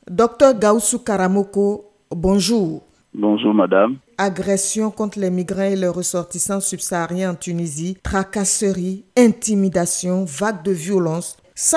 Docteur Gaussou Karamoko, bonjour. Bonjour madame. Agression contre les migrants et leurs ressortissants subsahariens en Tunisie, tracasseries, intimidations, vagues de violence.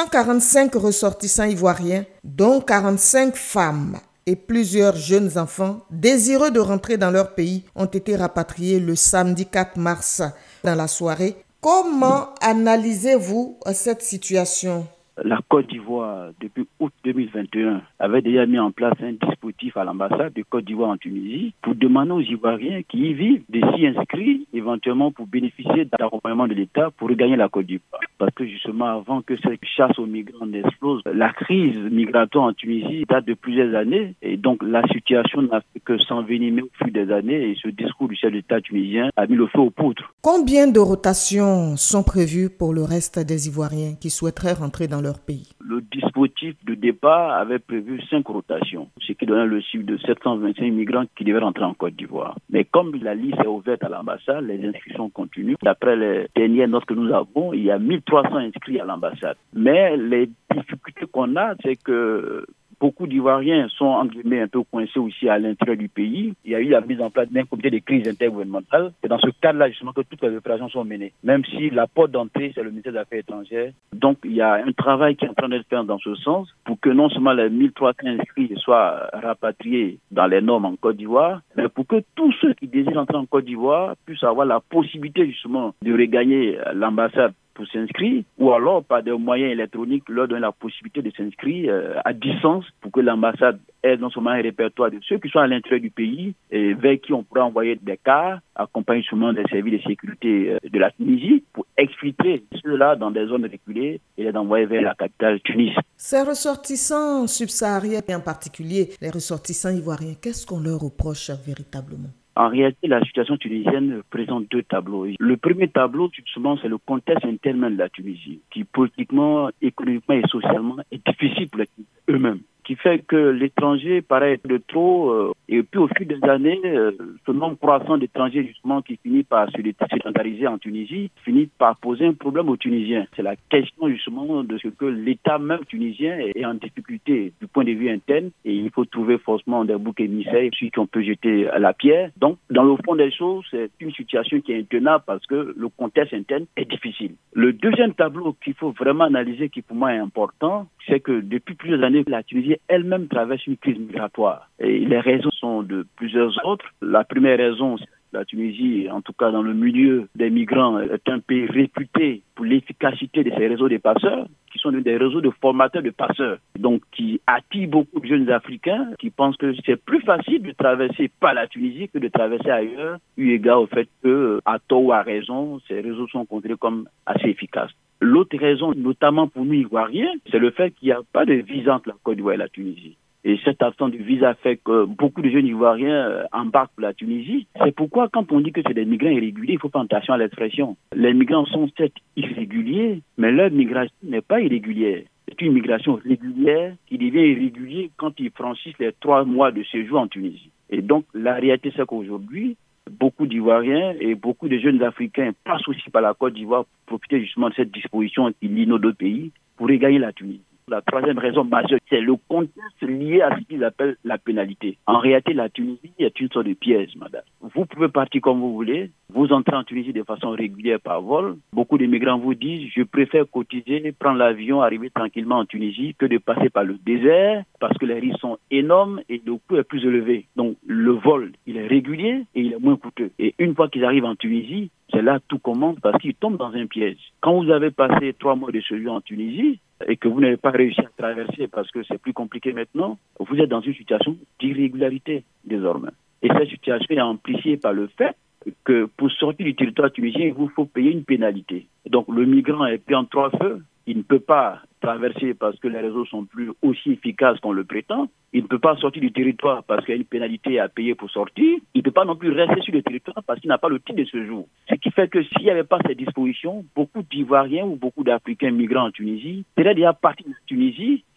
145 ressortissants ivoiriens, dont 45 femmes et plusieurs jeunes enfants désireux de rentrer dans leur pays ont été rapatriés le samedi 4 mars dans la soirée. Comment analysez-vous cette situation ? La Côte d'Ivoire, depuis août 2021, avait déjà mis en place un dispositif à l'ambassade de Côte d'Ivoire en Tunisie pour demander aux Ivoiriens qui y vivent de s'y inscrire, éventuellement pour bénéficier de l'accompagnement de l'État pour regagner la Côte d'Ivoire. Parce que justement, avant que cette chasse aux migrants n'explose, la crise migratoire en Tunisie date de plusieurs années et donc la situation n'a fait que s'envenimer au fil des années et ce discours du chef d'État tunisien a mis le feu aux poudres. Combien de rotations sont prévues pour le reste des Ivoiriens qui souhaiteraient rentrer dans leur pays? Le dispositif de départ avait prévu 5 rotations, ce qui donnait le chiffre de 725 migrants qui devaient rentrer en Côte d'Ivoire. Mais comme la liste est ouverte à l'ambassade, les inscriptions continuent. D'après les dernières notes que nous avons, il y a 1300 inscrits à l'ambassade. Mais les difficultés qu'on a, c'est que beaucoup d'Ivoiriens sont un peu coincés aussi à l'intérieur du pays. Il y a eu la mise en place d'un comité de crise intergouvernementale. C'est dans ce cadre-là justement que toutes les opérations sont menées. Même si la porte d'entrée, c'est le ministère des Affaires étrangères. Donc il y a un travail qui est en train d'être fait dans ce sens pour que non seulement les 1300 inscrits soient rapatriés dans les normes en Côte d'Ivoire, mais pour que tous ceux qui désirent entrer en Côte d'Ivoire puissent avoir la possibilité justement de regagner l'ambassade pour s'inscrire, ou alors par des moyens électroniques leur donner la possibilité de s'inscrire à distance pour que l'ambassade ait non seulement un répertoire de ceux qui sont à l'intérieur du pays et vers qui on pourra envoyer des cars, accompagnés sûrement des services de sécurité de la Tunisie pour exfiltrer ceux-là dans des zones reculées et les envoyer vers la capitale Tunis. Ces ressortissants subsahariens, et en particulier les ressortissants ivoiriens, qu'est-ce qu'on leur reproche véritablement ? En réalité, la situation tunisienne présente 2 tableaux. Le premier tableau, justement, c'est le contexte interne de la Tunisie, qui politiquement, économiquement et socialement est difficile pour les Tunisiens eux-mêmes, qui fait que l'étranger paraît être de trop. Et puis au fil des années, ce nombre croissant d'étrangers justement qui finit par se sédentariser en Tunisie, finit par poser un problème aux Tunisiens. C'est la question justement de ce que l'État même tunisien est en difficulté du point de vue interne et il faut trouver forcément des boucs émissaires sur qui on peut jeter la pierre. Donc dans le fond des choses, c'est une situation qui est intenable parce que le contexte interne est difficile. Le deuxième tableau qu'il faut vraiment analyser, qui pour moi est important, c'est que depuis plusieurs années, la Tunisie elle-même traverse une crise migratoire. Et les raisons sont de plusieurs autres. La première raison, c'est que la Tunisie, en tout cas dans le milieu des migrants, est un pays réputé pour l'efficacité de ses réseaux de passeurs, qui sont des réseaux de formateurs de passeurs, donc qui attirent beaucoup de jeunes Africains qui pensent que c'est plus facile de traverser par la Tunisie que de traverser ailleurs, eu égard au fait que, à tort ou à raison, ces réseaux sont considérés comme assez efficaces. L'autre raison, notamment pour nous Ivoiriens, c'est le fait qu'il n'y a pas de visa entre la Côte d'Ivoire et la Tunisie. Et cette absence de visa fait que beaucoup de jeunes Ivoiriens embarquent pour la Tunisie. C'est pourquoi quand on dit que c'est des migrants irréguliers, il faut faire attention à l'expression. Les migrants sont certes irréguliers, mais leur migration n'est pas irrégulière. C'est une migration régulière qui devient irrégulière quand ils franchissent les 3 mois de séjour en Tunisie. Et donc la réalité, c'est qu'aujourd'hui, beaucoup d'Ivoiriens et beaucoup de jeunes Africains passent aussi par la Côte d'Ivoire pour profiter justement de cette disposition qui lie nos 2 pays pour regagner la Tunisie. La troisième raison majeure, c'est le contexte lié à ce qu'ils appellent la pénalité. En réalité, la Tunisie est une sorte de piège, madame. Vous pouvez partir comme vous voulez, vous entrez en Tunisie de façon régulière par vol. Beaucoup de migrants vous disent, je préfère cotiser, prendre l'avion, arriver tranquillement en Tunisie que de passer par le désert parce que les risques sont énormes et le coût est plus élevé. Donc le vol, il est régulier et il est moins coûteux. Et une fois qu'ils arrivent en Tunisie, c'est là que tout commence parce qu'ils tombent dans un piège. Quand vous avez passé 3 mois de séjour en Tunisie et que vous n'avez pas réussi à traverser parce que c'est plus compliqué maintenant, vous êtes dans une situation d'irrégularité désormais. Et cette situation est amplifiée par le fait que pour sortir du territoire tunisien, il vous faut payer une pénalité. Donc le migrant est pris en 3 feux. Il ne peut pas traverser parce que les réseaux sont plus aussi efficaces qu'on le prétend. Il ne peut pas sortir du territoire parce qu'il y a une pénalité à payer pour sortir. Il ne peut pas non plus rester sur le territoire parce qu'il n'a pas le titre de séjour. Ce qui fait que s'il n'y avait pas ces dispositions, beaucoup d'Ivoiriens ou beaucoup d'Africains migrants en Tunisie seraient déjà partis de Tunisie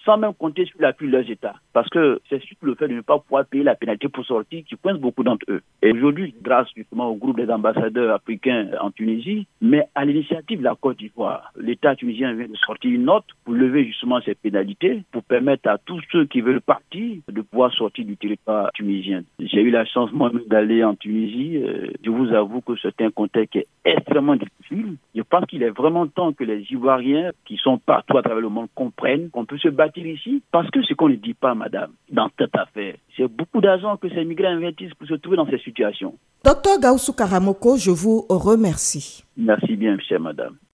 sans même compter sur l'appui de leurs États. Parce que c'est surtout le fait de ne pas pouvoir payer la pénalité pour sortir qui coince beaucoup d'entre eux. Et aujourd'hui, grâce justement au groupe des ambassadeurs africains en Tunisie, mais à l'initiative de la Côte d'Ivoire, l'État tunisien vient de sortir une note pour lever justement ces pénalités, pour permettre à tous ceux qui veulent partir de pouvoir sortir du territoire tunisien. J'ai eu la chance moi-même d'aller en Tunisie. Je vous avoue que c'est un contexte qui est extrêmement difficile. Je pense qu'il est vraiment temps que les Ivoiriens qui sont partout à travers le monde comprennent qu'on peut se bâtir ici. Parce que ce qu'on ne dit pas, madame, dans cette affaire, c'est beaucoup d'argent que ces migrants investissent pour se trouver dans ces situations. Docteur Gaussou Karamoko, je vous remercie. Merci bien, chère madame.